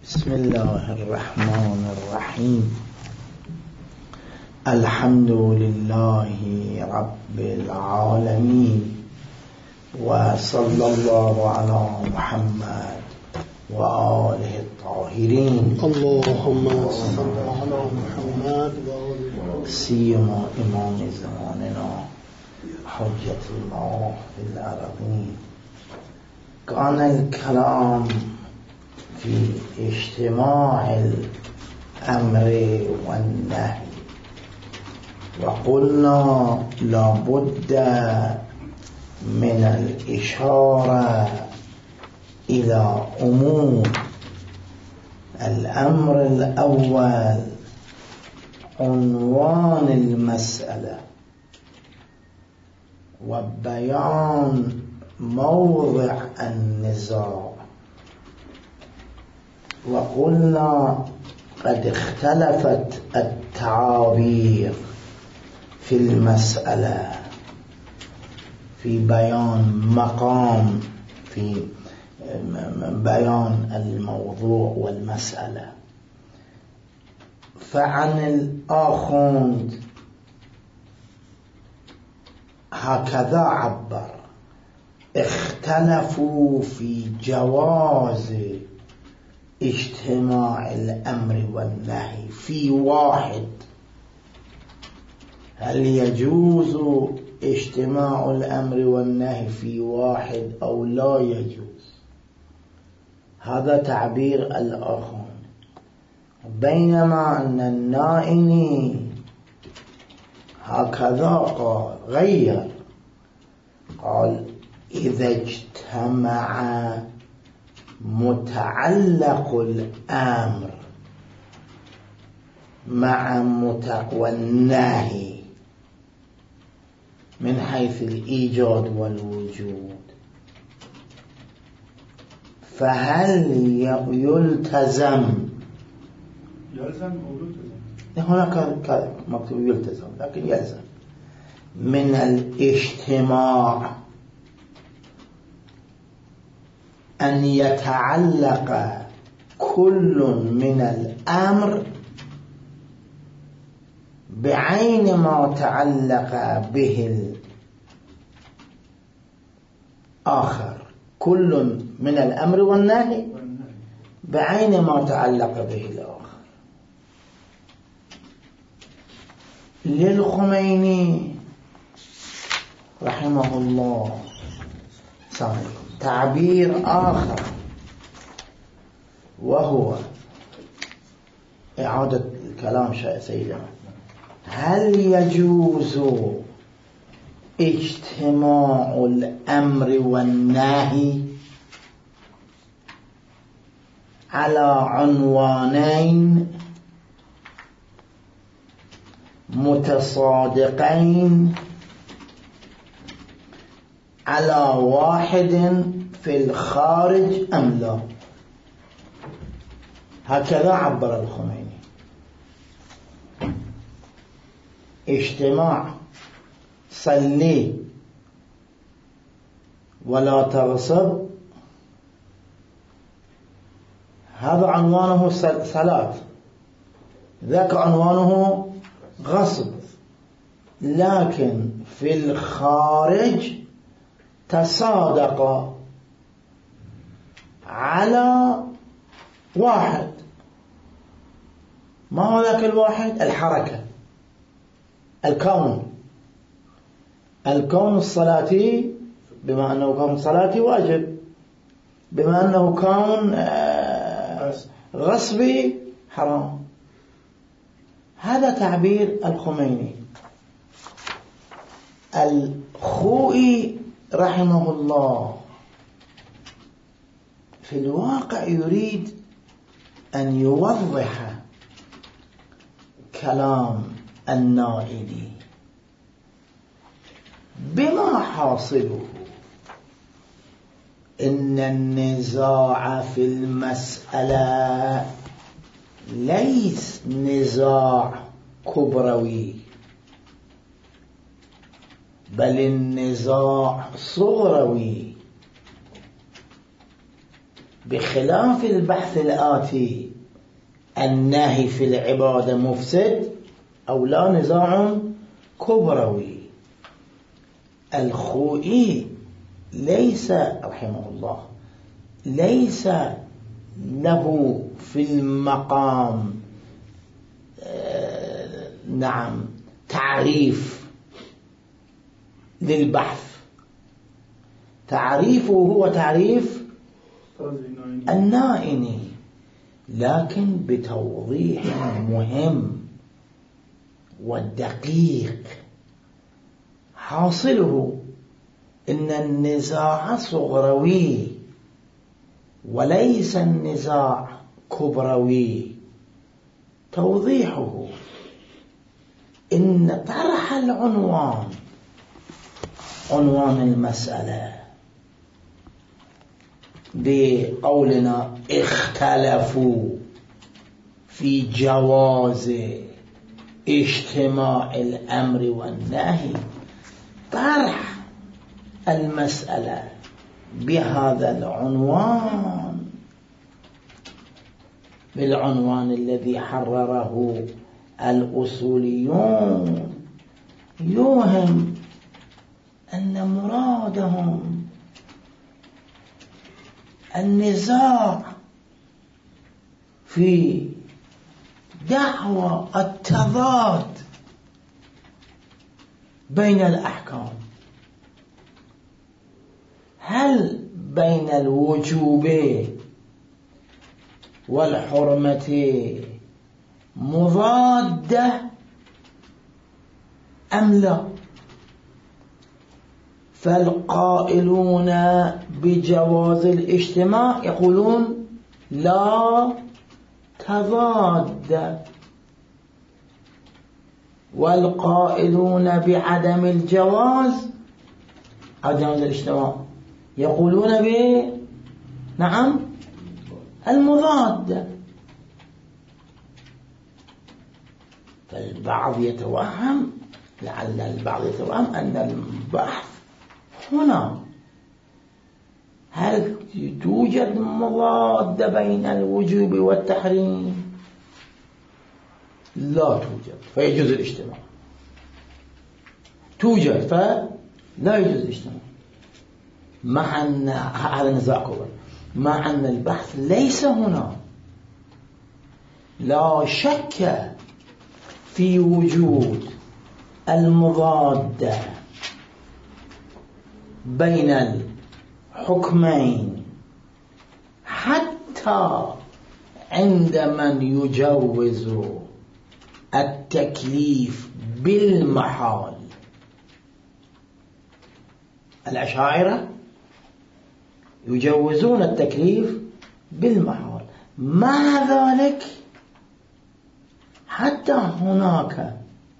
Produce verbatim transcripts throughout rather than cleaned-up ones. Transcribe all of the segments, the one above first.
بسم الله الرحمن الرحيم. الحمد لله رب العالمين، وصلى الله على محمد وآله الطاهرين. اللهم صل على محمد سيما إمام زماننا حجة الله في الأرضين. كان الكلام في اجتماع الأمر والنهي، وقلنا لا بد من الإشارة إلى أمور. الأمر الأول عنوان المسألة وبيان موضع النزاع. وقلنا قد اختلفت التعابير في المسألة في بيان مقام، في بيان الموضوع والمسألة. فعن الآخوند هكذا عبر: اختلفوا في جواز اجتماع الأمر والنهي في واحد. هل يجوز اجتماع الأمر والنهي في واحد أو لا يجوز؟ هذا تعبير الآخر. بينما أن النائني هكذا قال، غير، قال: إذا اجتمع متعلق الأمر مع والنهي من حيث الإيجاد والوجود، فهل يلتزم؟ يلزم أو يلتزم؟ هناك مكتوب يلتزم، لكن يلزم من الاجتماع أن يتعلق كل من الأمر بعين ما تعلق به الآخر. كل من الأمر والنهي بعين ما تعلق به الآخر. للخميني رحمه الله تعبير آخر، وهو إعادة الكلام سيدنا: هل يجوز اجتماع الأمر والنهي على عنوانين متصادقين على واحد في الخارج أم لا؟ هكذا عبر الخميني. اجتماع صلي ولا تغصب، هذا عنوانه صلاة، ذاك عنوانه غصب. لكن في الخارج تصادق على واحد. ما هو ذاك الواحد؟ الحركة، الكون. الكون الصلاتي، بما أنه كون صلاتي واجب، بما أنه كون غصبي حرام. هذا تعبير الخميني. الخوئي رحمه الله في الواقع يريد أن يوضح كلام النائلي بما حاصله إن النزاع في المسألة ليس نزاع كبروي، بل النزاع صغروي. بخلاف البحث الآتي النهي في العبادة مفسد أو لا نزاع كبروي. الخوئي ليس رحمه الله ليس له في المقام آه نعم تعريف للبحث، تعريفه هو تعريف النائني، لكن بتوضيح مهم والدقيق. حاصله إن النزاع صغروي وليس النزاع كبروي. توضيحه إن طرح العنوان، عنوان المسألة بقولنا اختلفوا في جواز اجتماع الأمر والنهي، طرح المسألة بهذا العنوان، بالعنوان الذي حرره الأصوليون، يوهم أن مرادهم النزاع في دعوى التضاد بين الأحكام، هل بين الوجوب والحرمة مضادة أم لا؟ فالقائلون بجواز الاجتماع يقولون لا تضاد، والقائلون بعدم الجواز عدم الاجتماع يقولون ب نعم المضاد. فالبعض يتوهم، لعل البعض يتوهم أن البحث هنا هل توجد مضادة بين الوجوب والتحريم؟ لا توجد فيجوز الاجتماع، توجد فلا يجوز الاجتماع، مع أن هذا نزاع كبير، مع أن البحث ليس هنا. لا شك في وجود المضادة بين الحكمين حتى عند من يجوز التكليف بالمحال. الأشاعرة يجوزون التكليف بالمحال، مع ذلك حتى هناك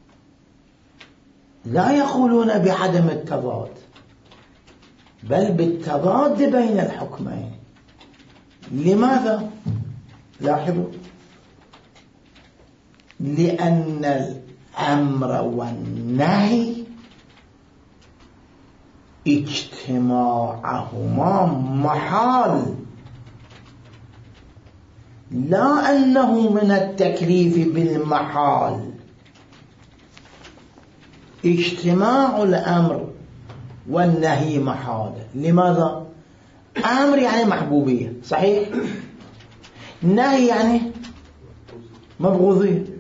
لا يقولون بعدم التضاد، بل بالتضاد بين الحكمين. لماذا؟ لاحظوا، لأن الأمر والنهي اجتماعهما محال، لا أنه من التكليف بالمحال. اجتماع الأمر والنهي محال. لماذا؟ أمر يعني محبوبية، صحيح؟ نهي يعني مبغوضية.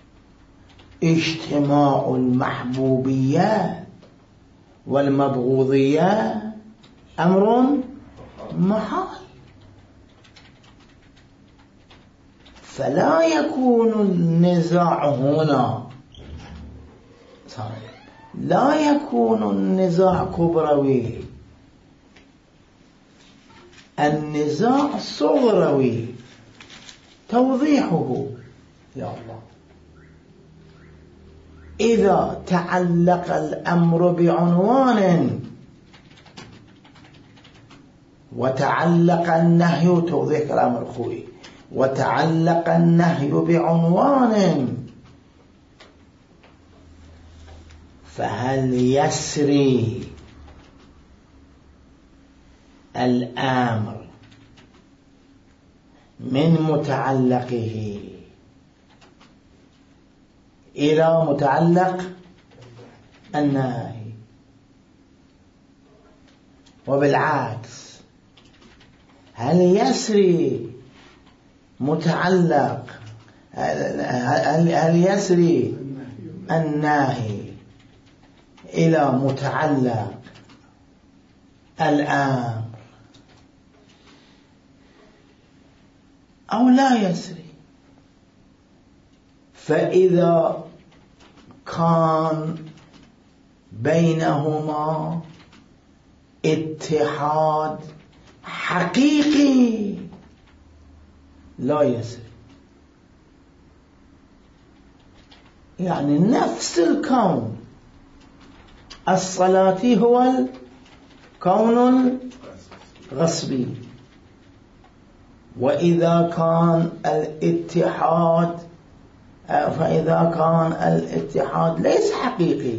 اجتماع المحبوبية والمبغوضية أمر محال، فلا يكون النزاع هنا صحيح. لا يكون النزاع كبروي، النزاع صغروي. توضيحه يا الله، إذا تعلق الأمر بعنوان وتعلق النهي، توضيح كلام الخوي، وتعلق النهي بعنوان، فهل يسري الآمر من متعلقه إلى متعلق الناهي، وبالعكس هل يسري متعلق هل يسري الناهي إلى متعلق الأمر أو لا يسري؟ فإذا كان بينهما اتحاد حقيقي لا يسري، يعني نفس الكون الصلاتي هو الكون الغصبي، وإذا كان الاتحاد فإذا كان الاتحاد ليس حقيقي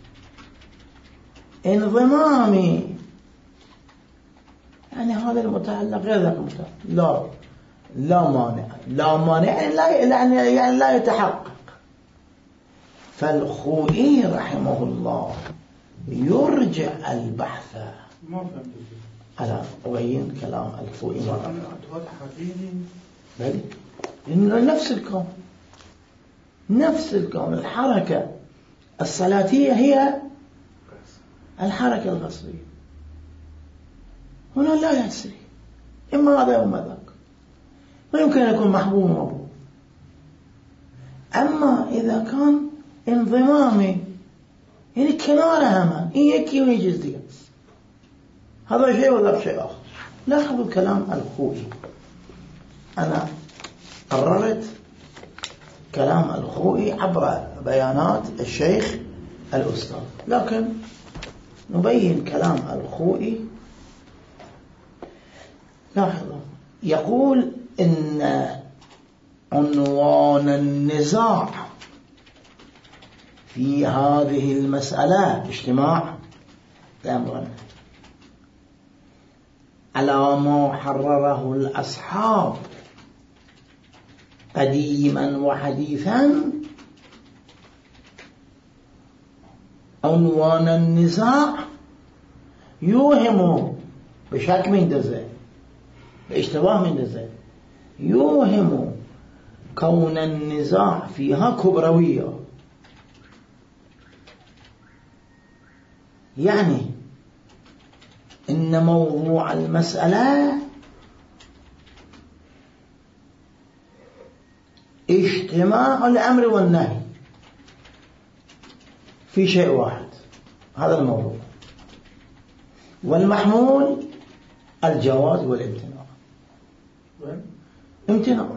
انضمامي، يعني هذا المتعلق غير ذاك المتعلق، لا لا مانع لا مانع يعني لا, يعني لا يتحقق. فالخوئي رحمه الله يرجع البحث على أبين كلام الخوئي بل إنه نفس الكون نفس الكون الحركة الصلاتية هي الحركة الغصبية، هنا لا يسري إما هذا وما ذاك، ويمكن أن يكون محبوب ومبوب. أما إذا كان انضمامي يعني كنارة همان يكي ويجز ديت، هذا شيء ولا شيء آخر. لاحظوا كلام الخوئي، أنا قررت كلام الخوئي عبر بيانات الشيخ الأستاذ، لكن نبين كلام الخوئي. لاحظوا يقول إن عنوان النزاع في هذه المسألة اجتماع الأمر على ما حرره الأصحاب قديما وحديثا. عنوان النزاع يوهم بشك من دزه باشتباه من دزه يوهم كون النزاع فيها كبروية، يعني إن موضوع المسألة اجتماع الأمر والنهي في شيء واحد، هذا الموضوع، والمحمول الجواز والامتناع. امتناع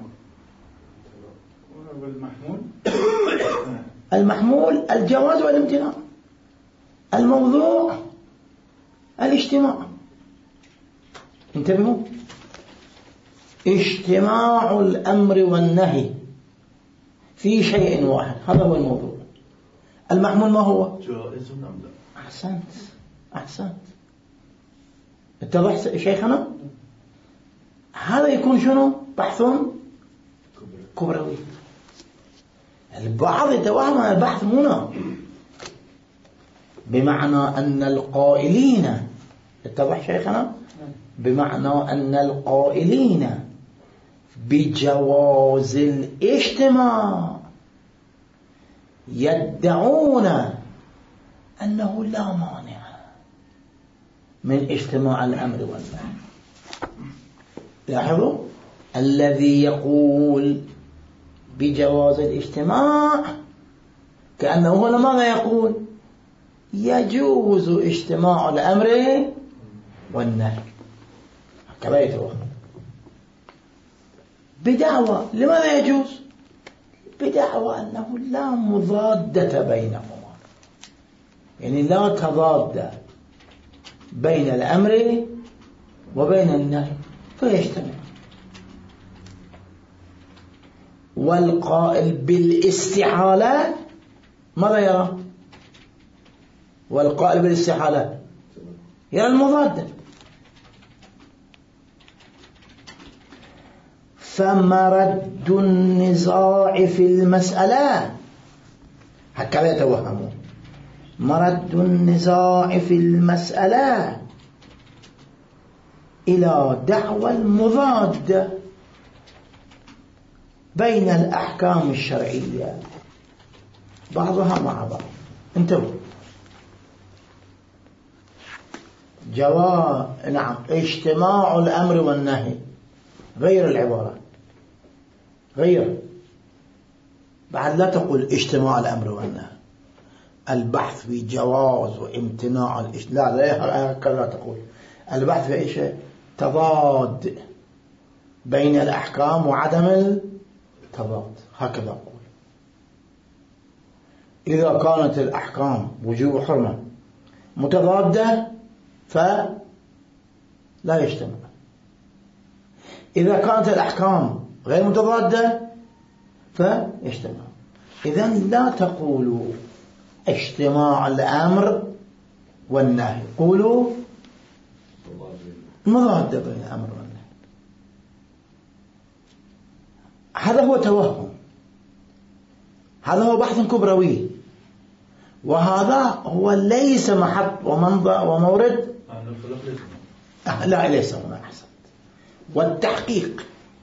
والمحمول المحمول الجواز والامتناع، الموضوع الاجتماع. انتبهوا، اجتماع الأمر والنهي في شيء واحد، هذا هو الموضوع. المحمول ما هو؟ جائز أم لا؟ أحسنت أحسنت اتضح شيخنا. هذا يكون شنو؟ بحث كبروي. البعض يتوهم أن البحث هنا بمعنى أن القائلين، اتضح شيخنا، بمعنى أن القائلين بجواز الاجتماع يدعون أنه لا مانع من اجتماع الأمر والنهي. لاحظوا، الذي يقول بجواز الاجتماع كأنه هنا ماذا يقول؟ يجوز اجتماع الأمر والنهي، هكذا يتوهم بدعوى. لماذا يجوز؟ بدعوى أنه لا مضادة بينهما، يعني لا تضاد بين الأمر وبين النهي فيجتمع. والقائل بالاستحالة ماذا يرى؟ والقائل بالاستحالة يرى المضادة. فمرد النزاع في المسألة، هكذا يتوهمون، مرد النزاع في المسألة إلى دعوى المضادة بين الأحكام الشرعية بعضها مع بعض. انتبهوا، جواب نعم اجتماع الأمر والنهي غير العبارة، غير، بعد لا تقول اجتماع الأمر والنهي، البحث في جواز وامتناع الاجتماع، لا لا هكذا تقول. البحث في ايش؟ تضاد بين الأحكام وعدم التضاد، هكذا أقول. إذا كانت الأحكام وجوب وحرمة متضادة فلا يجتمع، إذا كانت الأحكام غير متضادة فيجتمع. إذن لا تقولوا اجتماع الأمر والنهي، قولوا مضادة بين الأمر والنهي. هذا هو توهم، هذا هو بحث كبروي، وهذا هو ليس محط ومنظر ومورد، لا ليس هنا أحسن. والتحقيق،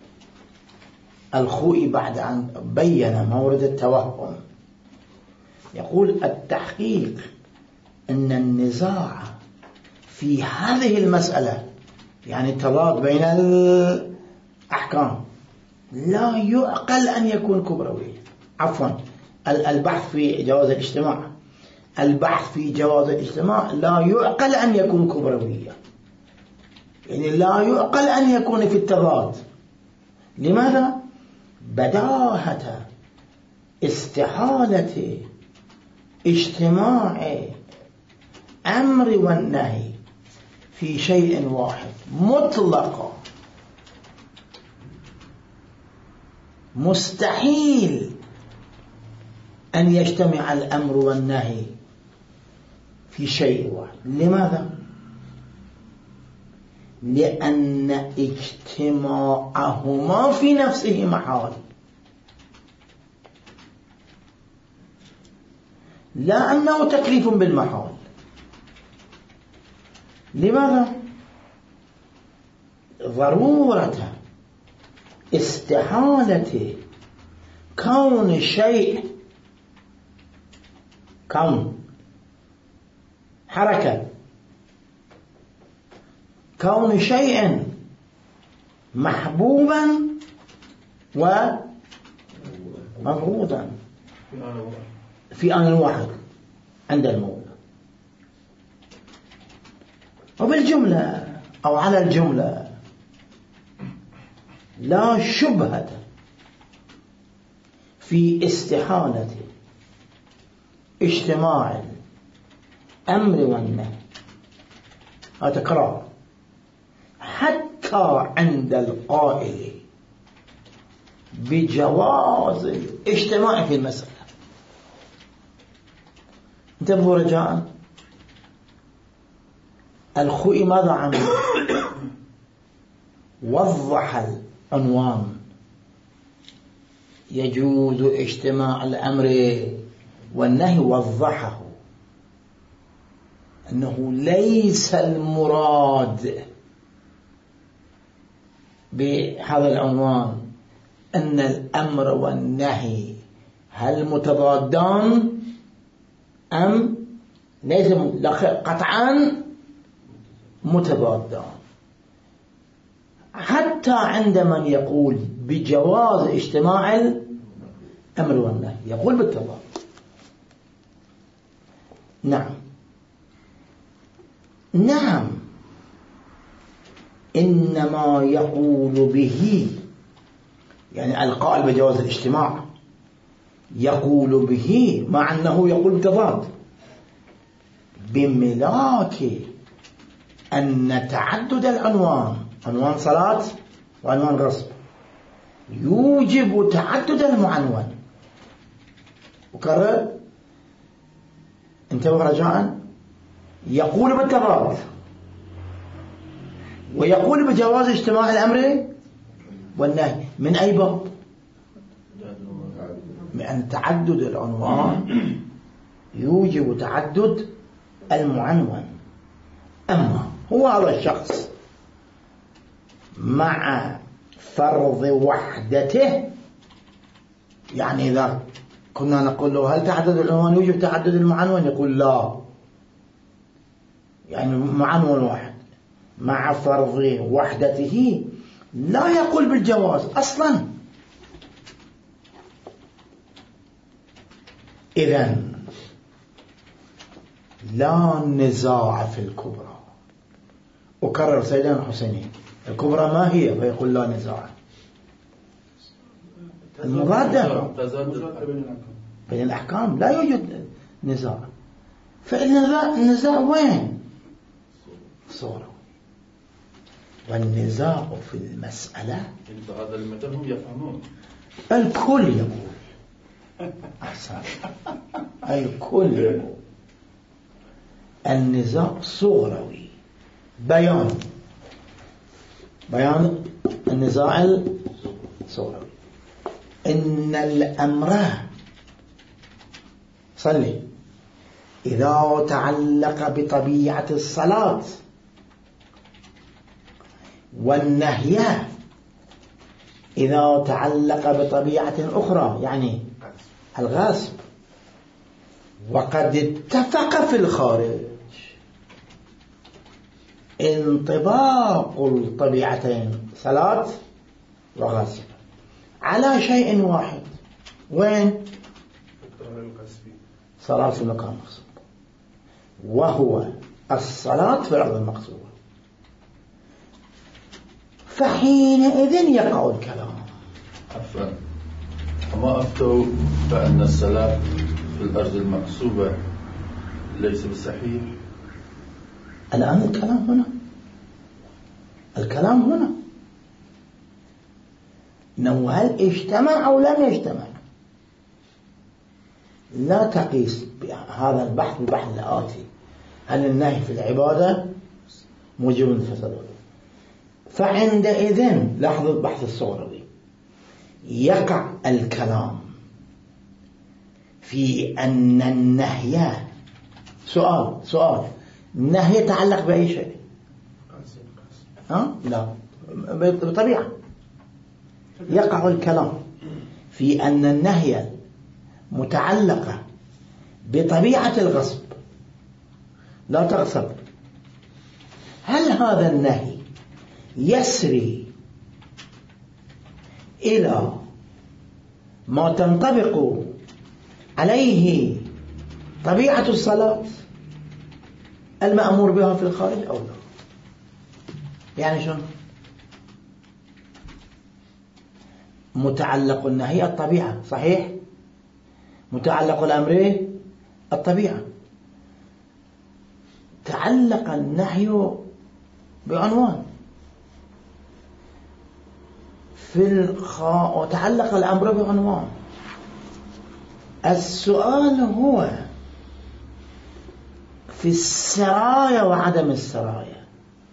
الخوئي بعد أن بين مورد التوهم يقول التحقيق أن النزاع في هذه المسألة، يعني التضاد بين الأحكام، لا يعقل أن يكون كبروي. عفوا، البحث في جواز الاجتماع، البحث في جواز الاجتماع لا يعقل أن يكون كبرويا، يعني لا يعقل أن يكون في التضاد. لماذا؟ بداهة استحالة اجتماع أمر والنهي في شيء واحد مطلقا، مستحيل أن يجتمع الأمر والنهي في شيء واحد. لماذا؟ لأن اجتماعهما في نفسه محال، لا أنه تكليف بالمحال. لماذا؟ ضرورة استحالة كون شيء، كون حركة، كون شيء محبوبا ومبغوضا في آن واحد عند المولى، وبالجملة أو على الجملة لا شبهة في استحالة اجتماع الأمر والنهي، هذا تكرار حتى عند القائل بجواز الاجتماع في المسألة. انتبهوا رجاء، الخوئي ماذا عمل؟ وضح العنوان، يجوز اجتماع الأمر والنهي، وضحه أنه ليس المراد بهذا العنوان أن الأمر والنهي هل متضادان أم ليس قطعا متضادان. حتى عند من يقول بجواز اجتماع الأمر والنهي يقول بالتضاد. نعم نعم إنما يقول به، يعني القائل بجواز الاجتماع يقول به مع أنه يقول بالتضاد، بملاك أن تعدد العنوان، عنوان صلاة وعنوان غصب، يوجب تعدد المعنون. وكرر، انتبه رجاء، يقول بالتضاد ويقول بجواز اجتماع الأمر والنهي، من أي باب؟ لأن تعدد العنوان يوجب تعدد المعنون. أما هو هذا الشخص مع فرض وحدته، يعني إذا كنا نقول له هل تعدد العنوان يوجب تعدد المعنون، يقول لا، يعني معنون واحد مع فرض وحدته لا يقول بالجواز أصلا. إذن لا نزاع في الكبرى. أكرر سيدنا الحسيني، الكبرى ما هي؟ فيقول لا نزاع. المرادة بين الأحكام لا يوجد نزاع. فالنزاع وين؟ صورة. والنزاع في المسألة هذا المثل هم يفهمون، الكل يقول أحسن، الكل يقول النزاع صغروي، بيان بيان النزاع الصغروي. إن الأمر صلي إذا تعلق بطبيعة الصلاة، والنهي إذا تعلق بطبيعة أخرى يعني الغصب، وقد اتفق في الخارج انطباق الطبيعتين صلاة وغصب على شيء واحد، وين؟ صلاة في مكان مغصوب، وهو الصلاة في الأرض المغصوبة. فحينئذ يقع الكلام. عفوا، وما أفتوا بأن الصلاة في الأرض المغصوبة ليس بصحيح؟ الآن الكلام هنا، الكلام هنا إنه هل اجتمع أو لم يجتمع. لا تقيس هذا البحث بالبحث الآتي، هل النهي في العبادة موجب الفساد؟ فعندئذ لاحظوا البحث الصغروي، يقع الكلام في أن النهي سؤال سؤال النهي يتعلق بأي شيء؟ ها؟ لا، بطبيعة. يقع الكلام في أن النهي متعلقة بطبيعة الغصب، لا تغصب. هل هذا النهي يسري إلى ما تنطبق عليه طبيعة الصلاة المأمور بها في الخارج أو لا؟ يعني شنو؟ متعلق النهي الطبيعة، صحيح؟ متعلق الأمر الطبيعة. تعلق النهي بعنوان في الخاء وتعلق الأمر بعنوان. السؤال هو في السرايا وعدم السرايا،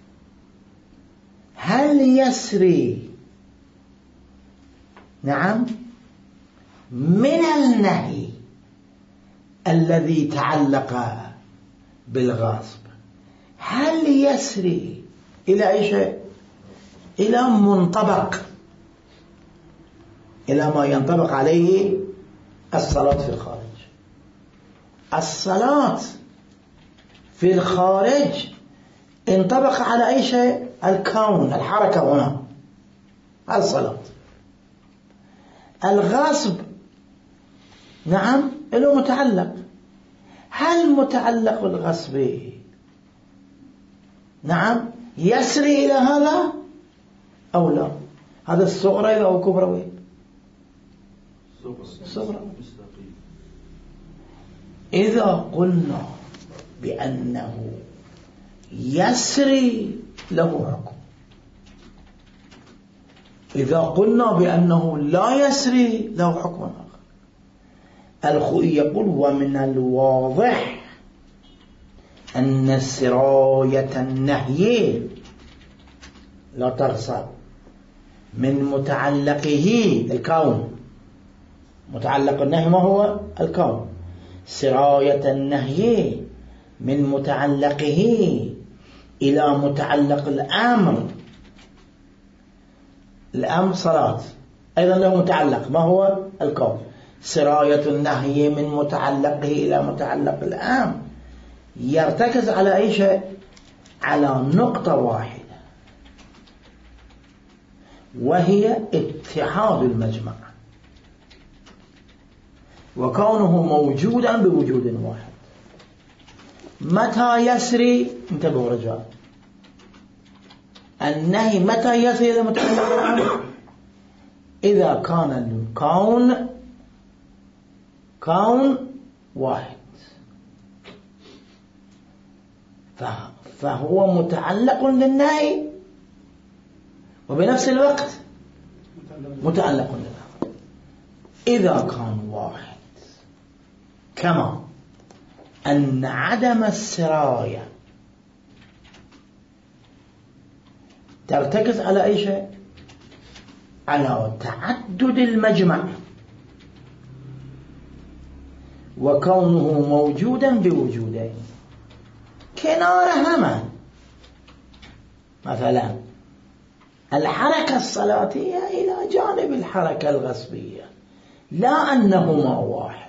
هل يسري نعم من النهي الذي تعلق بالغاصب، هل يسري إلى أي شيء؟ إلى منطبق، إلى ما ينطبق عليه الصلاة في الخارج. الصلاة في الخارج انطبق على أي شيء؟ الكون، الحركة هنا، الصلاة. الغاصب نعم له متعلق، هل متعلق الغصب نعم يسري إلى هذا أو لا؟ هذا الصغرى أو كبروي؟ صغرى. إذا قلنا بأنه يسري له حكم، إذا قلنا بأنه لا يسري له حكم آخر. الخوئي يقول ومن الواضح أن سراية النهي لا تغصب من متعلقه الكون. متعلق النهي ما هو؟ الكون. سراية النهي من متعلقه إلى متعلق الأمر. الأمر صلاة أيضا له متعلق ما هو؟ الكون. سراية النهي من متعلقه إلى متعلق الأمر يرتكز على أي شيء؟ على نقطة واحدة، وهي اتحاد المجمع وكونه موجودا بوجود واحد. متى يسري؟ انتبهوا رجال، النهي متى يسري إلى متعلق الأمر؟ إذا كان الكون كون واحد فهو متعلق للنهي وبنفس الوقت متعلق للأمر. إذا كان واحد، كما أن عدم السراية ترتكز على أي شيء؟ على تعدد المجمع وكونه موجودا بوجودين. كنار هما مثلا الحركة الصلاتية إلى جانب الحركة الغصبية، لا أنهما واحد.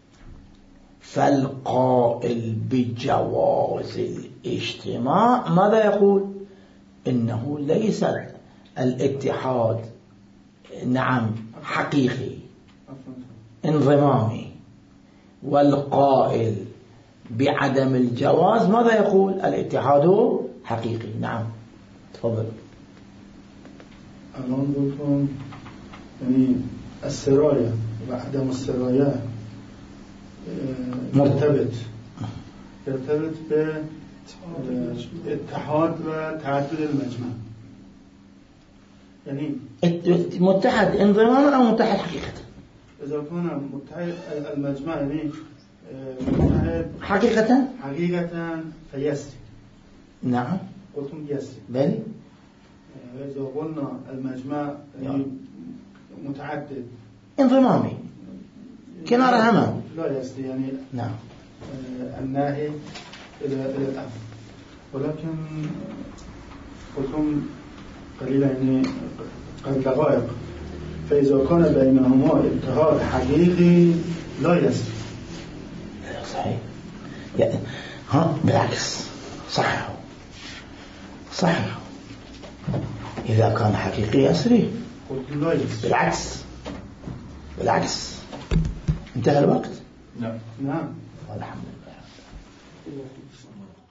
فالقائل بجواز الاجتماع ماذا يقول؟ إنه ليس الاتحاد نعم حقيقي انضمامي. والقائل بعدم الجواز ماذا يقول؟ الاتحاد حقيقي. نعم تفضل. الان گفتم یعنی السراية وعدم السراية مرتبط مرتبط به اتحاد و تعدد المجمع. يعني متحد انضماما أو متحد حقيقة؟ إذا كان متحد المجمع يعني متحد حقيقة حقيقة فيسري. نعم قلتم يسري. بل إذا قلنا المجمع يعني متعدد انضمامي كنار هما لا يسري يعني نعم الناهي إلى إلى الأمر. ولكن قلتم قليلا يعني قبل دقائق فإذا كان بينهما اتحاد حقيقي لا يسري. صحيح يعني ها بالعكس صح صح. إذا كان حقيقي يسري بالعكس بالعكس. انتهى الوقت. نعم نعم والحمد لله.